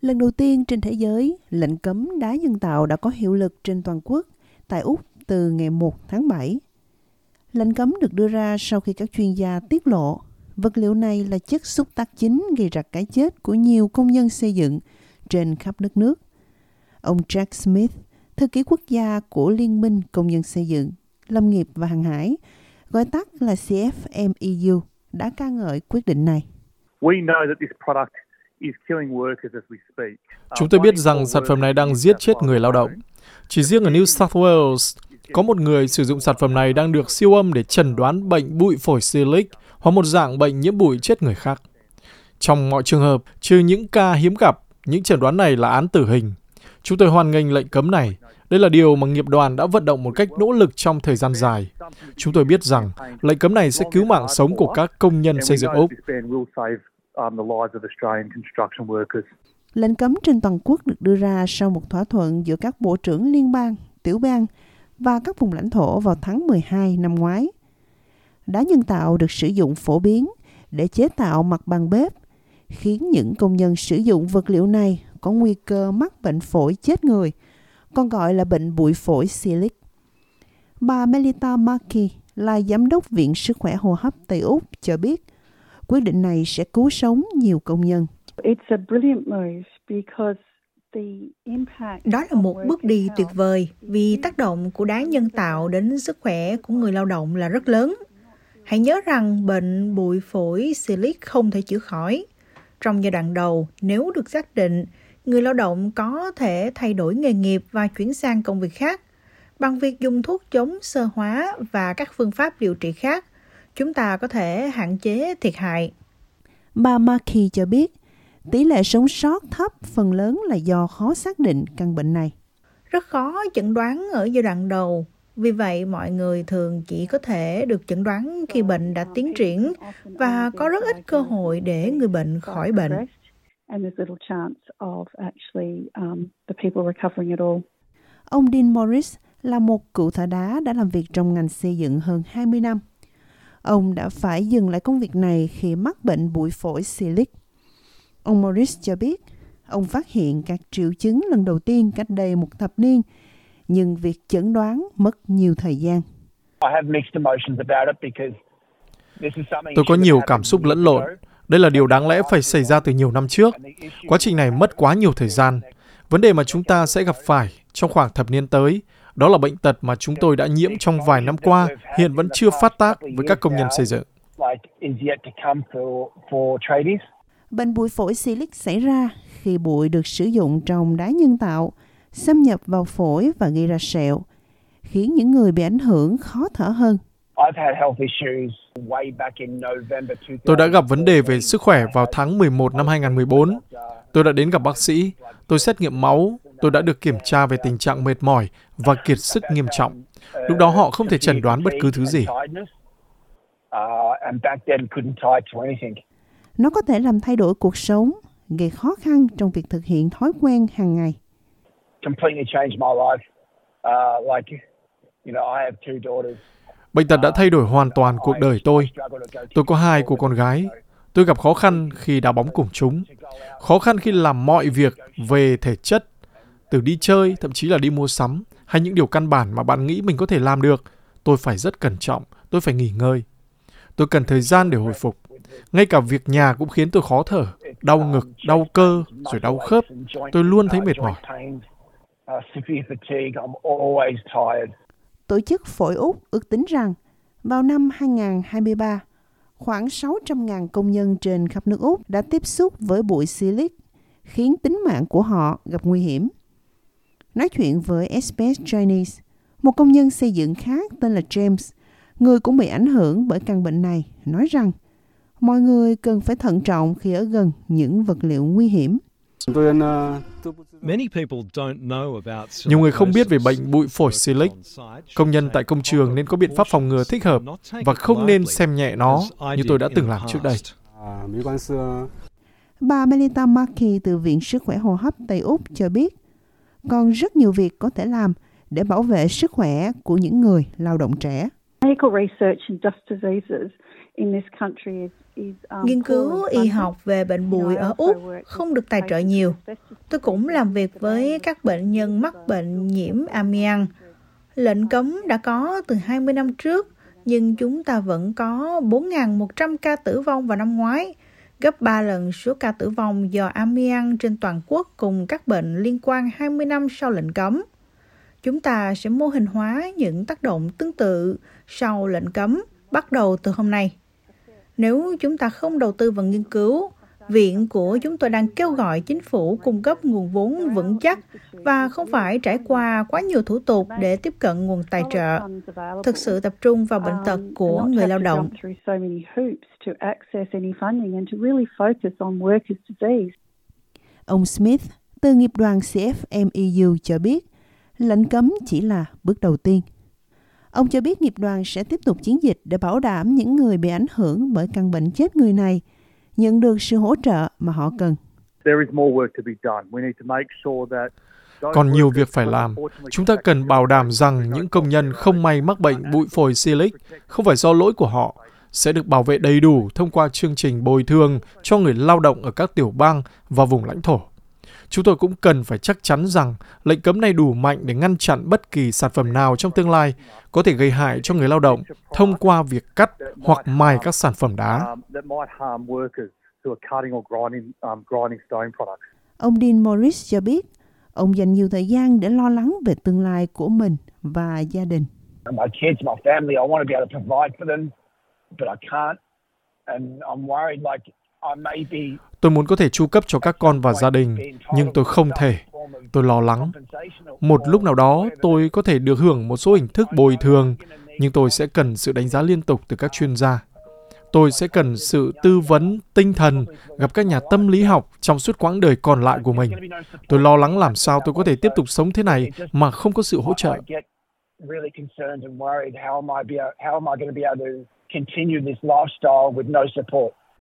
Lần đầu tiên trên thế giới, lệnh cấm đá nhân tạo đã có hiệu lực trên toàn quốc tại Úc từ ngày 1 tháng 7. Lệnh cấm được đưa ra sau khi các chuyên gia tiết lộ vật liệu này là chất xúc tác chính gây ra cái chết của nhiều công nhân xây dựng trên khắp đất nước. Ông Jack Smith, thư ký quốc gia của Liên minh Công nhân xây dựng, lâm nghiệp và hàng hải, gọi tắt là CFMEU, đã ca ngợi quyết định này. Chúng tôi biết rằng sản phẩm này đang giết chết người lao động. Chỉ riêng ở New South Wales, có một người sử dụng sản phẩm này đang được siêu âm để chẩn đoán bệnh bụi phổi Silic hoặc một dạng bệnh nhiễm bụi chết người khác. Trong mọi trường hợp, trừ những ca hiếm gặp, những chẩn đoán này là án tử hình. Chúng tôi hoan nghênh lệnh cấm này. Đây là điều mà nghiệp đoàn đã vận động một cách nỗ lực trong thời gian dài. Chúng tôi biết rằng lệnh cấm này sẽ cứu mạng sống của các công nhân xây dựng Úc. Lệnh cấm trên toàn quốc được đưa ra sau một thỏa thuận giữa các bộ trưởng liên bang, tiểu bang và các vùng lãnh thổ vào tháng 12 năm ngoái. Đá nhân tạo được sử dụng phổ biến để chế tạo mặt bằng bếp, khiến những công nhân sử dụng vật liệu này có nguy cơ mắc bệnh phổi chết người, còn gọi là bệnh bụi phổi Silic. Bà Melita Markey là giám đốc Viện Sức khỏe hô hấp Tây Úc cho biết quyết định này sẽ cứu sống nhiều công nhân. Đó là một bước đi tuyệt vời vì tác động của đá nhân tạo đến sức khỏe của người lao động là rất lớn. Hãy nhớ rằng bệnh bụi phổi Silic không thể chữa khỏi. Trong giai đoạn đầu, nếu được xác định, người lao động có thể thay đổi nghề nghiệp và chuyển sang công việc khác. Bằng việc dùng thuốc chống xơ hóa và các phương pháp điều trị khác, chúng ta có thể hạn chế thiệt hại. Bà Markey cho biết, tỷ lệ sống sót thấp phần lớn là do khó xác định căn bệnh này. Rất khó chẩn đoán ở giai đoạn đầu. Vì vậy, mọi người thường chỉ có thể được chẩn đoán khi bệnh đã tiến triển và có rất ít cơ hội để người bệnh khỏi bệnh. Ông Dean Morris là một cựu thợ đá đã làm việc trong ngành xây dựng hơn 20 năm. Ông đã phải dừng lại công việc này khi mắc bệnh bụi phổi Silic. Ông Morris cho biết, ông phát hiện các triệu chứng lần đầu tiên cách đây một thập niên, nhưng việc chẩn đoán mất nhiều thời gian. Tôi có nhiều cảm xúc lẫn lộn. Đây là điều đáng lẽ phải xảy ra từ nhiều năm trước. Quá trình này mất quá nhiều thời gian. Vấn đề mà chúng ta sẽ gặp phải trong khoảng thập niên tới, đó là bệnh tật mà chúng tôi đã nhiễm trong vài năm qua, hiện vẫn chưa phát tác với các công nhân xây dựng. Bệnh bụi phổi Silic xảy ra khi bụi được sử dụng trong đá nhân tạo, xâm nhập vào phổi và gây ra sẹo, khiến những người bị ảnh hưởng khó thở hơn. Tôi đã gặp vấn đề về sức khỏe vào tháng 11 năm 2014. Tôi đã đến gặp bác sĩ, tôi xét nghiệm máu, tôi đã được kiểm tra về tình trạng mệt mỏi và kiệt sức nghiêm trọng. Lúc đó họ không thể chẩn đoán bất cứ thứ gì. Nó có thể làm thay đổi cuộc sống, gây khó khăn trong việc thực hiện thói quen hàng ngày. Bệnh tật đã thay đổi hoàn toàn cuộc đời tôi. Tôi có 2 cô con gái. Tôi gặp khó khăn khi đá bóng cùng chúng. Khó khăn khi làm mọi việc về thể chất, từ đi chơi, thậm chí là đi mua sắm, hay những điều căn bản mà bạn nghĩ mình có thể làm được. Tôi phải rất cẩn trọng, tôi phải nghỉ ngơi. Tôi cần thời gian để hồi phục. Ngay cả việc nhà cũng khiến tôi khó thở, đau ngực, đau cơ, rồi đau khớp. Tôi luôn thấy mệt mỏi. Tổ chức Phổi Úc ước tính rằng vào năm 2023, khoảng 600.000 công nhân trên khắp nước Úc đã tiếp xúc với bụi Silic, khiến tính mạng của họ gặp nguy hiểm. Nói chuyện với SBS Chinese, một công nhân xây dựng khác tên là James, người cũng bị ảnh hưởng bởi căn bệnh này, nói rằng mọi người cần phải thận trọng khi ở gần những vật liệu nguy hiểm. Nhiều người không biết về bệnh bụi phổi Silic. Công nhân tại công trường nên có biện pháp phòng ngừa thích hợp và không nên xem nhẹ nó như tôi đã từng làm trước đây. Bà Melita Markey từ Viện Sức khỏe hô hấp Tây Úc cho biết, còn rất nhiều việc có thể làm để bảo vệ sức khỏe của những người lao động trẻ. Nghiên cứu y học về bệnh bụi ở Úc không được tài trợ nhiều. Tôi cũng làm việc với các bệnh nhân mắc bệnh nhiễm amiang. Lệnh cấm đã có từ 20 năm trước, nhưng chúng ta vẫn có 4.100 ca tử vong vào năm ngoái, gấp 3 lần số ca tử vong do amiang trên toàn quốc cùng các bệnh liên quan 20 năm sau lệnh cấm. Chúng ta sẽ mô hình hóa những tác động tương tự sau lệnh cấm bắt đầu từ hôm nay. Nếu chúng ta không đầu tư vào nghiên cứu, viện của chúng tôi đang kêu gọi chính phủ cung cấp nguồn vốn vững chắc và không phải trải qua quá nhiều thủ tục để tiếp cận nguồn tài trợ, thực sự tập trung vào bệnh tật của người lao động. Ông Smith từ nghiệp đoàn CFMEU cho biết, lệnh cấm chỉ là bước đầu tiên. Ông cho biết nghiệp đoàn sẽ tiếp tục chiến dịch để bảo đảm những người bị ảnh hưởng bởi căn bệnh chết người này nhận được sự hỗ trợ mà họ cần. Còn nhiều việc phải làm. Chúng ta cần bảo đảm rằng những công nhân không may mắc bệnh bụi phổi Silic không phải do lỗi của họ, sẽ được bảo vệ đầy đủ thông qua chương trình bồi thường cho người lao động ở các tiểu bang và vùng lãnh thổ. Chúng tôi cũng cần phải chắc chắn rằng lệnh cấm này đủ mạnh để ngăn chặn bất kỳ sản phẩm nào trong tương lai có thể gây hại cho người lao động thông qua việc cắt hoặc mài các sản phẩm đá. Ông Dean Morris cho biết, ông dành nhiều thời gian để lo lắng về tương lai của mình và gia đình. Tôi muốn có thể chu cấp cho các con và gia đình, nhưng tôi không thể. Tôi lo lắng. Một lúc nào đó, tôi có thể được hưởng một số hình thức bồi thường, nhưng tôi sẽ cần sự đánh giá liên tục từ các chuyên gia. Tôi sẽ cần sự tư vấn tinh thần, gặp các nhà tâm lý học trong suốt quãng đời còn lại của mình. Tôi lo lắng làm sao tôi có thể tiếp tục sống thế này mà không có sự hỗ trợ. Continue this lifestyle with no support.